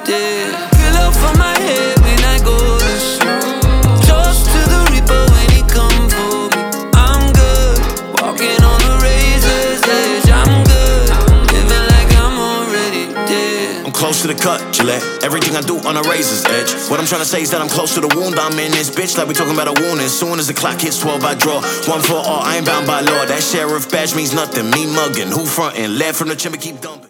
dead. Pillow for my head when I go to sleep. Toast to the reaper when he come for me. I'm good, walking on the razor's edge. I'm good, living like I'm already dead. I'm close to the cut, Gillette. Everything I do on a razor's edge. What I'm trying to say is that I'm close to the wound. I'm in this bitch like we talking about a wound. As soon as the clock hits 12, I draw. One for all, I ain't bound by law. That sheriff badge means nothing. Me mugging, who frontin'? Led from the chamber, keep dumping.